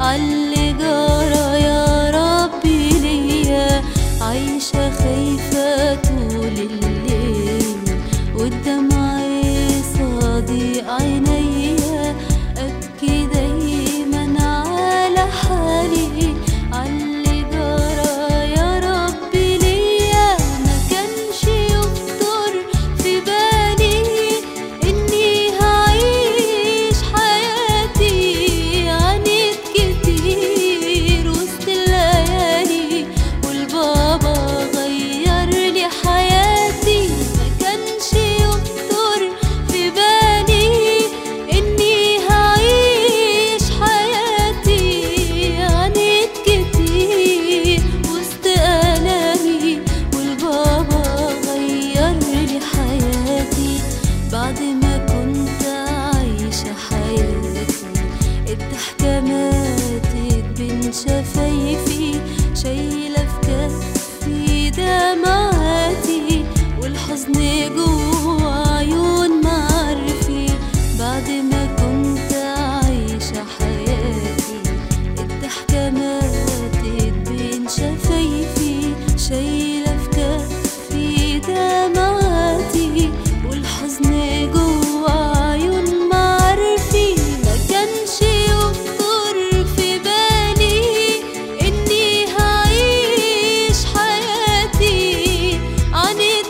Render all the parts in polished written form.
عاللي جرى يا ربي ليا. عايشة خايفة طول الليل والدمع صادي عينيا، أبكي دايما على حالي عاللي جرى يا ربي ليا. ما كانش يخطر في بالي إني هعيش حياتي، عانيت كتير وسط الليالي والبابا غير لي حياتي. ما كانش يخطر في بالي إني هعيش حياتي، عانيت كتير وسط آلامي والبابا غير لي حياتي. بعد ما كنت عايشة حياتي الضحكة ماتت بين شفايفي، شايلة في كفي دمعاتي والحزن جوا عيون معارفي. بعد ما كنت عايشة حياتي الضحكة ماتت بين شفايفي، شايلة في كفي دمعاتي والحزن جوا عيون معارفي. ما كانش يخطر في بالي إني هعيش حياتي، عانيت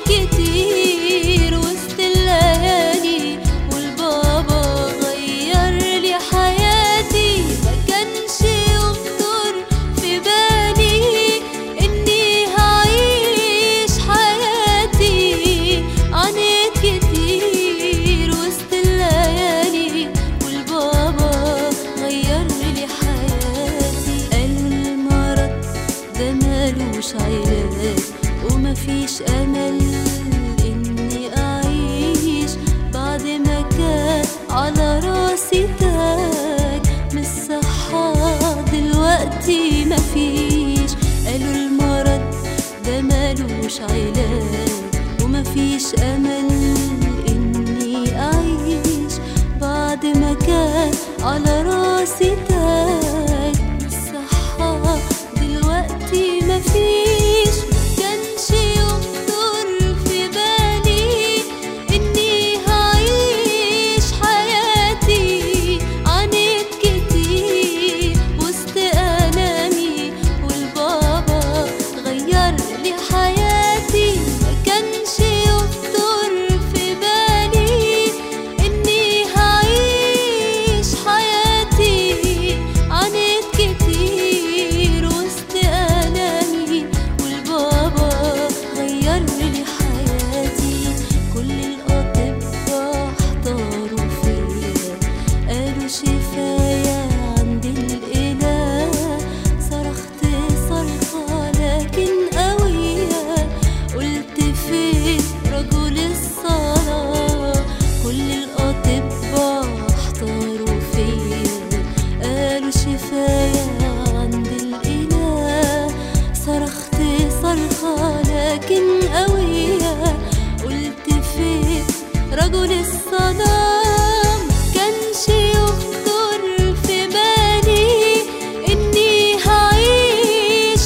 كتير وسط الليالي والبابا غير لي حياتي. ما كانش يخطر في بالي إني هعيش حياتي، عانيت كتير وسط الليالي والبابا غير لي حياتي. قالوا المرض ده مالوش علاج ومفيش أمل إني أعيش، بعد ما كان على راسي تاج من الصحة دلوقتي مفيش. قالوا المرض ده مالوش علاج ومفيش أمل إني أعيش، بعد ما كان على راسي تاج من الصحة دلوقتي مفيش. مكانش يخطر في بالي إني هعيش حياتي، عانيت كتير وسط آلامي والبابا غير لي حياتي. ما كانش يخطر في بالي إني هعيش حياتي، عانيت كتير وسط آلامي والبابا غير لي حياتي. كل الأطباء احتاروا فيا، قالوا شفايا عند الإله. صرخت صرخة لكن قوية، قلت فين رجل الصلاة. كل الأطباء احتاروا فيا، قالوا شفايا عند الإله. صرخت صرخة لكن قوية، قلت فين رجل الصلاة. ما كانش يخطر في بالي إني هعيش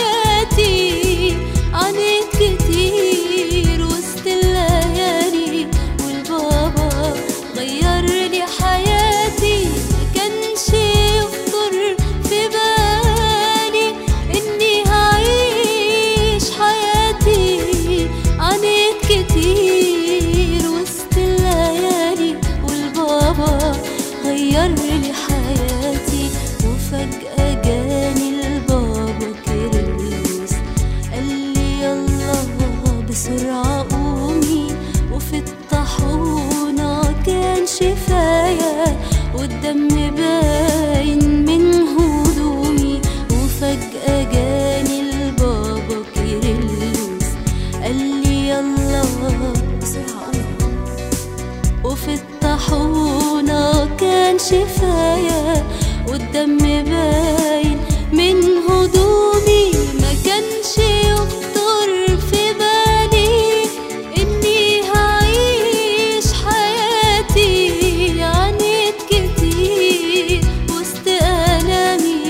حياتي، عانيت كتير وسط الليالي والبابا غير لي حياتي. ما كانش يخطر في بالي إني هعيش حياتي، عانيت كتير وسط الليالي والبابا غير لي حياتي. وفجأة جاني البابا كيرلس قال لي يلا بسرعة قومي، وفي الطاحونة كان شفايا والدم باين من هدومي. وفجأة جاني البابا كيرلس قال لي يلا بسرعة قومي، وفي الطاحونة كان شفايا والدم باين من هدومي. ما كانش يخطر في بالي إني هعيش حياتي، عانيت كتير وسط آلامي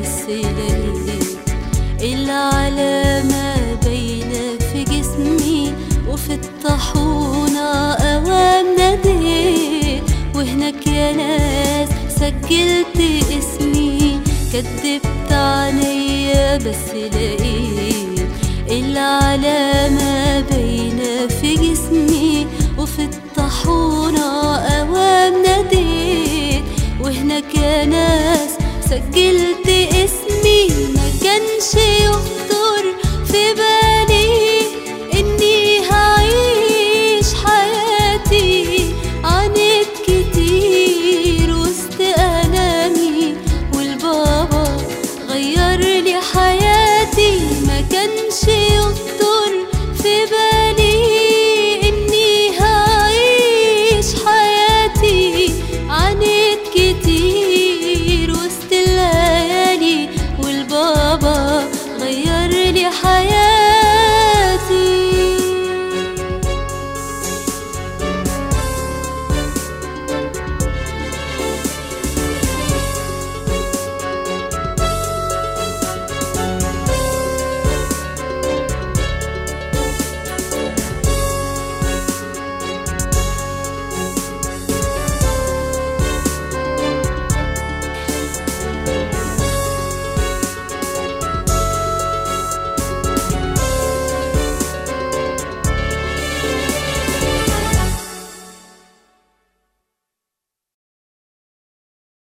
بس لقيت العلامة باينة في جسمي، وفي الطاحونة أوام ناديت، وهناك يا ناس سجلت اسمي. كدبت عينيا بس لقيت العلامة باينة في جسمي، وفي الطاحونة أوام ناديت، وهناك يا ناس سجلت اسمي. ما كانش يخطر في بالي إني هعيش حياتي، عانيت كتير وسط ألامي، والبابا غير لي حياتي. ما كانش يخطر